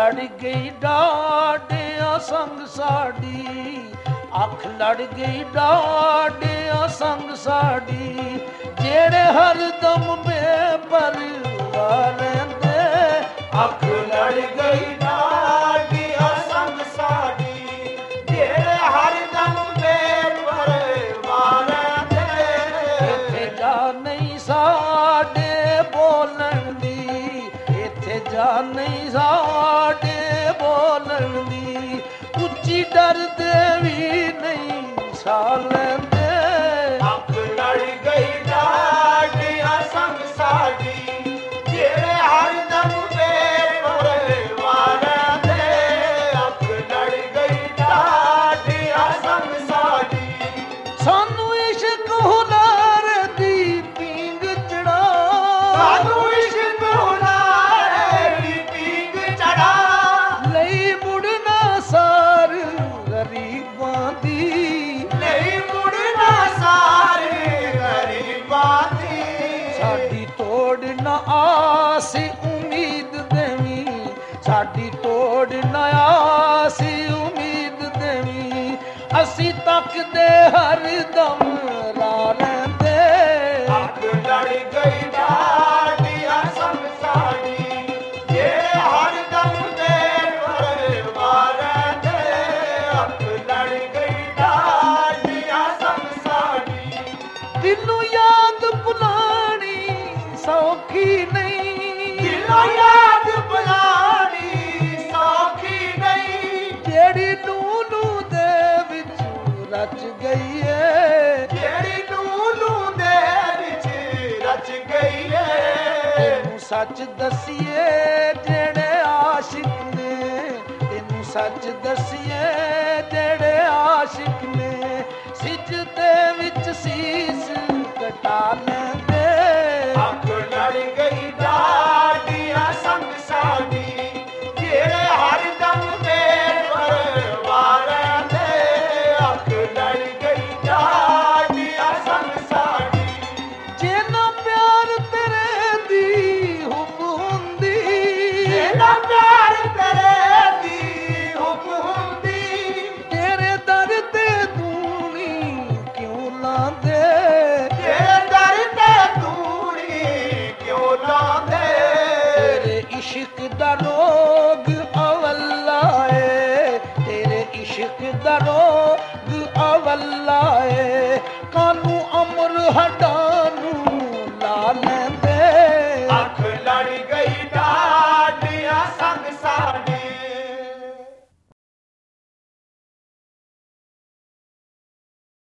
ਲੜ ਗਈ ਡਾਢਿਆਂ ਸੰਗ ਸਾਡੀ, ਅੱਖ ਲੜ ਗਈ ਡਾਢਿਆਂ ਸੰਗ ਸਾਡੀ, ਜਿਹੜੇ ਹਰਦਮ ਬੇਪਰਵਾਹ ਰਹਿੰਦੇ। ਅੱਖ ਲੜ ਗਈ ਡਾਢਿਆਂ ਸੰਗ ਸਾਡੀ, ਜਿਹੜੇ ਹਰਦਮ ਬੇਪਰਵਾਹ ਰਹਿੰਦੇ। ਇੱਥੇ ਜਾ ਨਹੀਂ ਸਾਡੇ ਬੋਲਣ ਦੀ, ਇੱਥੇ ਜਾ ਨਹੀਂ ਸਾਡੇ ਬੋਲਣ ਦੀ, ਉੱਚੀ ਡਰਦੇ ਵੀ ਨਹੀਂ ਸਾਹ ਲੈਂਦੇ। ਅੱਖ ਲੜ ਗਈ ਡਾਢਿਆਂ ਸੰਗ ਸਾਡੀ, ਜਿਹੜੇ ਹਰਦਮ ਬੇਪਰਵਾਹ ਰਹਿੰਦੇ। ਅੱਖ ਲੜ ਗਈ ਡਾਢਿਆਂ ਸੰਗ ਸਾਡੀ, ਸਾਨੂੰ ਇਸ਼ਕ ਹੁਲਾਰ ਦੀ ਪੀਂਗ ਚੜਾ, ਸਾਨੂੰ ਇਸ਼ਕ ਹੁਲਾਰ ਦੀ ਪੀਂਗ ਚੜਾ, ਲਈ ਮੁੜਨਾ ਸਾਰ ਗਰੀਬਾਂ ਦੀ, ਨਹੀਂ ਮੁੜਨਾ ਸਾਰੇ ਗਰੀਬਾਂ ਦੀ। ਸਾਡੀ ਤੋੜ ਨਾ ਆਸ ਉਮੀਦ ਦੇਵੀਂ, ਸਾਡੀ ਤੋੜ ਨਾ ਆਸ ਉਮੀਦ ਦੇਵੀਂ, ਅਸੀਂ ਤੱਕਦੇ ਹਰਦਮ ਰਾਹ ਲੈਂਦੇ। ਅੱਖ ਲੜ ਗਈ ਡਾਢਿਆਂ ਸੰਗ ਸਾਡੀ, ਜਿਹੜੇ ਹਰਦਮ ਬੇਪਰਵਾਹ ਰਹਿੰਦੇ। ਅੱਖ ਲੜ ਗਈ ਡਾਢਿਆਂ ਸੰਗ ਸਾਡੀ, ਦਿਲੋਂ ਯਾਦ ਭੁਲਾਣੀ ਸੌਖੀ ਨਹੀਂ, ਦਿਲੋਂ ਯਾਦ ਭੁਲਾਣੀ ਸੌਖੀ ਨਹੀਂ, ਜਿਹੜੀ ਨੂੰ ਦੇ ਵਿੱਚ ਰਚ ਗਈ ਏ। ਜਿਹੜੀ ਨੂੰ ਦੇ ਵਿੱਚ ਰਚ ਗਈ ਏ। ਤੈਨੂੰ ਸੱਚ ਦਸੀਏ ਜਿਹੜੇ ਆਸ਼ਿਕ ਨੇ, ਤੈਨੂੰ ਸੱਚ ਦਸੀਏ ਜਿਹੜੇ ਆਸ਼ਿਕ ਨੇ, ਸਿਜਦੇ ਵਿੱਚ ਸੀਸ ਕਟਾ ਲੈਂਦੇ। ਅੱਖ ਲੜ ਗਈ ਡਾਢਿਆਂ ਸੰਗ ਸਾਡੀ, ਜਿਹੜੇ ਹਰਦਮ ਬੇਪਰਵਾਹ ਰਹਿੰਦੇ। ਅੱਖ ਲੜ ਗਈ ਡਾਢਿਆਂ ਸੰਗ ਸਾਡੀ, ਜੇ ਨਾ ਪਿਆਰ ਤੇਰੇ ਦੀ ਹੁਬ ਹੁੰਦੀ, ਜਿਹੜਾ ਪਿਆਰ ਤੇਰੇ ਦੀ ਹੁਬ ਹੁੰਦੀ, ਤੇਰੇ ਦਰ ਤੇ ਦੂਣੀ ਕਿਉਂ ਲਾਂਦੇ। ਤੇਰੇ ਦਰ ਤੇ ਤੂੜੀ ਕਿਉਂ ਲਾਉਂਦੇ। ਤੇਰੇ ਇਸ਼ਕ ਦਾ ਰੋਗ ਅਵੱਲਾ ਏ, ਤੇਰੇ ਇਸ਼ਕ ਦਾ ਰੋਗ ਅਵੱਲਾ ਏ, ਕਾਨੂੰ ਅਮਰ ਹਟਾ